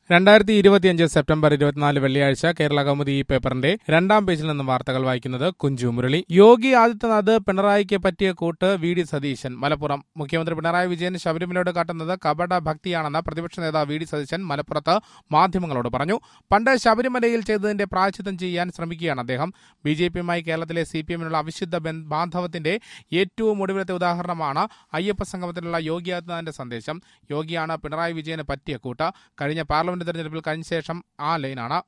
2025 September 24 വെള്ളിയാഴ്ച കേരള കൗമുദി ഈ പേപ്പറിന്റെ രണ്ടാം പേജിൽ നിന്നും വാർത്തകൾ വായിക്കുന്നത് കുഞ്ചു മുരളി. യോഗി ആദിത്യനാഥ് പിണറായിക്ക് പറ്റിയ കൂട്ട് വി.ഡി. സതീശൻ. മലപ്പുറം. മുഖ്യമന്ത്രി പിണറായി വിജയൻ ശബരിമലയോട് കാട്ടുന്നത് കപട ഭക്തിയാണെന്ന് പ്രതിപക്ഷ നേതാവ് വി.ഡി. സതീശൻ മലപ്പുറത്ത് മാധ്യമങ്ങളോട് പറഞ്ഞു. പണ്ട് ശബരിമലയിൽ ചെയ്തതിന്റെ പ്രായശ്ചിത്തം ചെയ്യാൻ ശ്രമിക്കുകയാണ് അദ്ദേഹം. ബി.ജെ.പിയുമായി കേരളത്തിലെ CPM-നുള്ള അവിശുദ്ധ ബാന്ധവത്തിന്റെ ഏറ്റവും ഒടുവിലത്തെ ഉദാഹരണമാണ് അയ്യപ്പ സംഗമത്തിലുള്ള യോഗി ആദിത്യനാഥിന്റെ സന്ദേശം. യോഗിയാണ് പിണറായി വിജയന് പറ്റിയ കൂട്ട്. കഴിഞ്ഞ പാർലമെന്റ് തെരഞ്ഞെടുപ്പിൽ കഴിഞ്ഞ ശേഷം ആ ലൈനാണ്.